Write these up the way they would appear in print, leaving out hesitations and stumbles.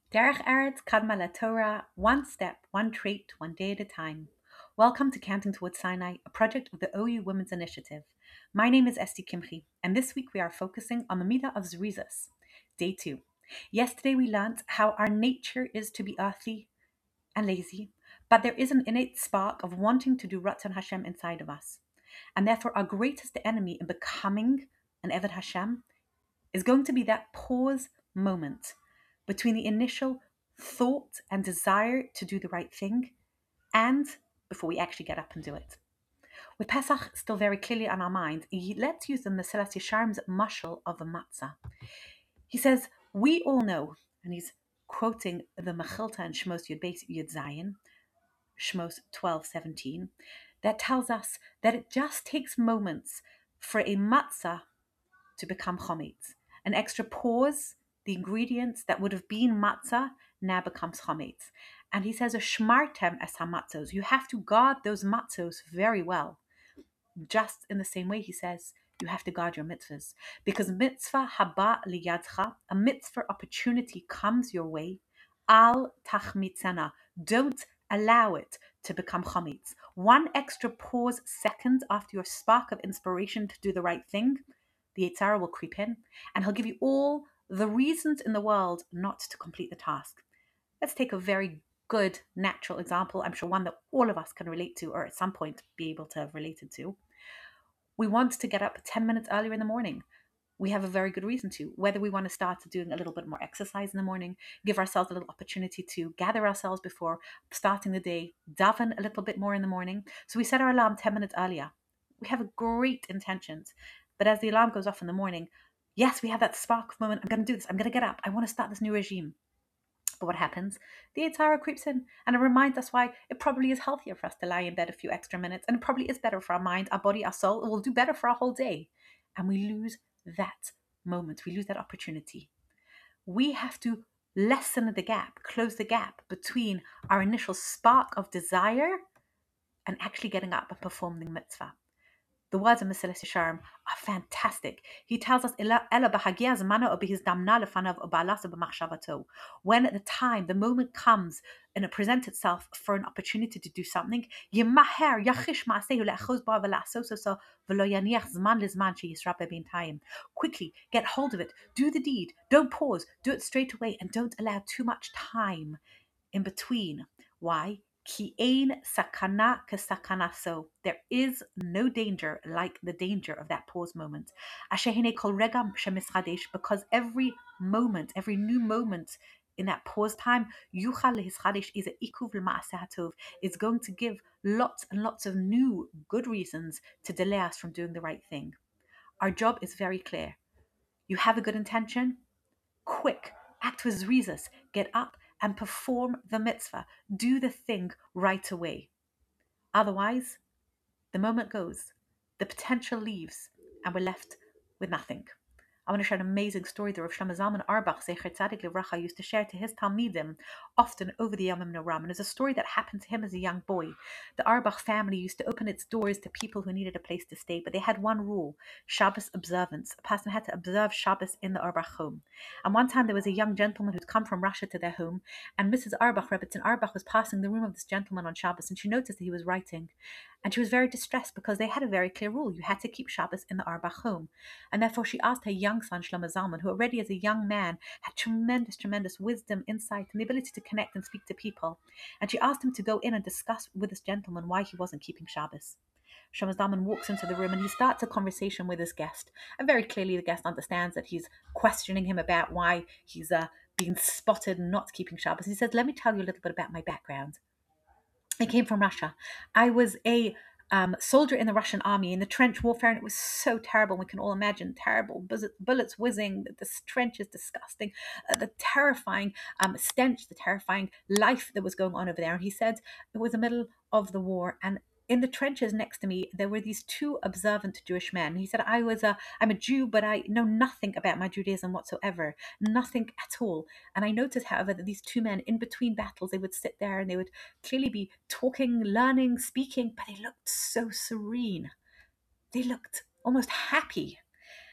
Derech Eretz Kadma La Torah, one step, one trait, one day at a time. Welcome to Counting Towards Sinai, a project of the OU Women's Initiative. My name is Esti Kimchi, and this week we are focusing on the Midah of Zrizas, day 2. Yesterday we learnt how our nature is to be earthy and lazy, but there is an innate spark of wanting to do Ratzon Hashem inside of us. And therefore our greatest enemy in becoming an Eved Hashem is going to be that pause moment between the initial thought and desire to do the right thing and before we actually get up and do it. With Pesach still very clearly on our mind, let's use the Mesilas Yesharim's mashal of the matzah. He says, we all know, and he's quoting the Mechilta and Shmos Yud Beis Yud Zayin, Shmos 12:17, that tells us that it just takes moments for a matzah to become chometz. An extra pause, the ingredients that would have been matzah now becomes chometz. And he says, "Shmartem es hamatzos." You have to guard those matzos very well. Just in the same way, he says, you have to guard your mitzvahs. Because mitzvah haba liyadcha, a mitzvah opportunity comes your way. Al tachmitzana. Don't allow it to become chometz. One extra pause second after your spark of inspiration to do the right thing, the Yetzer Hara will creep in and he'll give you all the reasons in the world not to complete the task. Let's take a very good natural example, I'm sure one that all of us can relate to or at some point be able to have related to. We want to get up 10 minutes earlier in the morning. We have a very good reason to, whether we want to start doing a little bit more exercise in the morning, give ourselves a little opportunity to gather ourselves before starting the day, daven a little bit more in the morning. So we set our alarm 10 minutes earlier. We have great intentions. But as the alarm goes off in the morning, yes, we have that spark of moment. I'm going to do this. I'm going to get up. I want to start this new regime. But what happens? The Yetzer Hara creeps in and it reminds us why it probably is healthier for us to lie in bed a few extra minutes, and it probably is better for our mind, our body, our soul. It will do better for our whole day. And we lose that moment. We lose that opportunity. We have to lessen the gap, close the gap between our initial spark of desire and actually getting up and performing the mitzvah. The words of Mesilas Yesharim are fantastic. He tells us, when at the time, the moment comes and it presents itself for an opportunity to do something, quickly get hold of it, do the deed, don't pause, do it straight away, and don't allow too much time in between. Why? Ki ein sakana kesakanaso. There is no danger like the danger of that pause moment. Ashehine kol rega shemischadesh, because every moment, every new moment in that pause time, yuchal lehischadesh is a ikuv l'maaseh hatov, is going to give lots and lots of new good reasons to delay us from doing the right thing. Our job is very clear. You have a good intention, quick, act with zrizas, get up and perform the mitzvah. Do the thing right away. Otherwise, the moment goes, the potential leaves, and we're left with nothing. I want to share an amazing story that Rav Shlomo Zalman Auerbach, Zecher Tzadik Livracha, used to share to his Talmidim often over the Yom Noram. And it's a story that happened to him as a young boy. The Auerbach family used to open its doors to people who needed a place to stay, but they had one rule, Shabbos observance. A person had to observe Shabbos in the Auerbach home. And one time there was a young gentleman who'd come from Russia to their home, and Mrs. Auerbach, Rebbetzin Auerbach, was passing the room of this gentleman on Shabbos, and she noticed that he was writing. And she was very distressed because they had a very clear rule. You had to keep Shabbos in the Auerbach home. And therefore she asked her young son, Shlomo Zalman, who already as a young man had tremendous wisdom, insight, and the ability to connect and speak to people. And she asked him to go in and discuss with this gentleman why he wasn't keeping Shabbos. Shlomo Zalman walks into the room and he starts a conversation with his guest. And very clearly the guest understands that he's questioning him about why he's being spotted not keeping Shabbos. He says, let me tell you a little bit about my background. I came from Russia. I was a soldier in the Russian army in the trench warfare, and it was so terrible. We can all imagine terrible bullets whizzing. This trench is disgusting. The terrifying stench, the terrifying life that was going on over there. And he said it was the middle of the war, and in the trenches next to me, there were these two observant Jewish men. He said, I'm a Jew, but I know nothing about my Judaism whatsoever, nothing at all. And I noticed, however, that these two men, in between battles, they would sit there and they would clearly be talking, learning, speaking, but they looked so serene. They looked almost happy.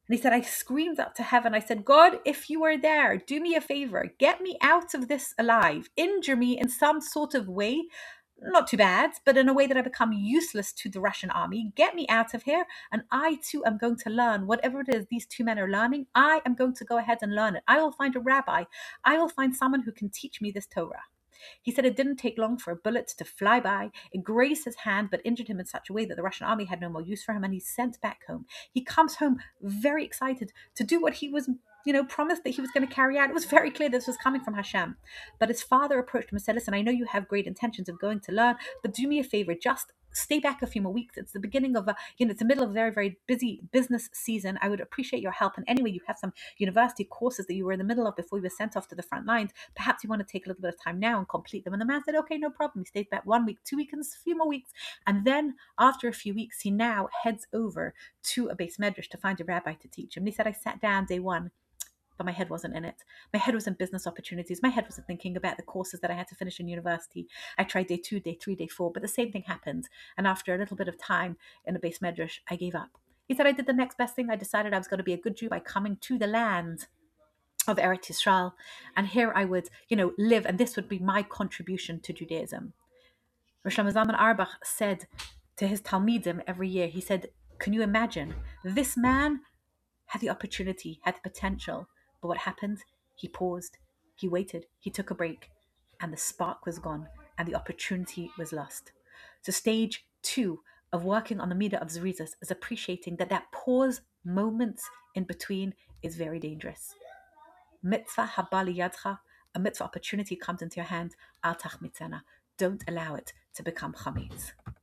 And he said, I screamed up to heaven. I said, God, if you are there, do me a favor, get me out of this alive, injure me in some sort of way, not too bad, but in a way that I become useless to the Russian army. Get me out of here. And I too am going to learn whatever it is these two men are learning. I am going to go ahead and learn it. I will find a rabbi. I will find someone who can teach me this Torah. He said it didn't take long for a bullet to fly by. It grazed his hand, but injured him in such a way that the Russian army had no more use for him, and he's sent back home. He comes home very excited to do what he was, promised that he was going to carry out. It was very clear this was coming from Hashem. But his father approached him and said, listen, I know you have great intentions of going to learn, but do me a favor, just stay back a few more weeks. It's the beginning of it's the middle of a very, very busy business season. I would appreciate your help. And anyway, you have some university courses that you were in the middle of before you were sent off to the front lines. Perhaps you want to take a little bit of time now and complete them. And the man said, okay, no problem. He stayed back 1 week, 2 weeks, a few more weeks. And then after a few weeks, he now heads over to a base medrash to find a rabbi to teach him. And he said, I sat down day one, but my head wasn't in it. My head was in business opportunities. My head wasn't thinking about the courses that I had to finish in university. I tried day 2, day 3, day 4, but the same thing happened. And after a little bit of time in a base medrash, I gave up. He said, I did the next best thing. I decided I was going to be a good Jew by coming to the land of Eretz Yisrael. And here I would, live, and this would be my contribution to Judaism. Rosh Zalman Auerbach said to his Talmidim every year, he said, can you imagine? This man had the opportunity, had the potential, but what happened? He paused, he waited, he took a break, and the spark was gone, and the opportunity was lost. So stage 2 of working on the Midah of Zrizas is appreciating that pause moments in between is very dangerous. Mitzvah habali yadcha, a mitzvah opportunity comes into your hand, al tachmitzena. Don't allow it to become chametz.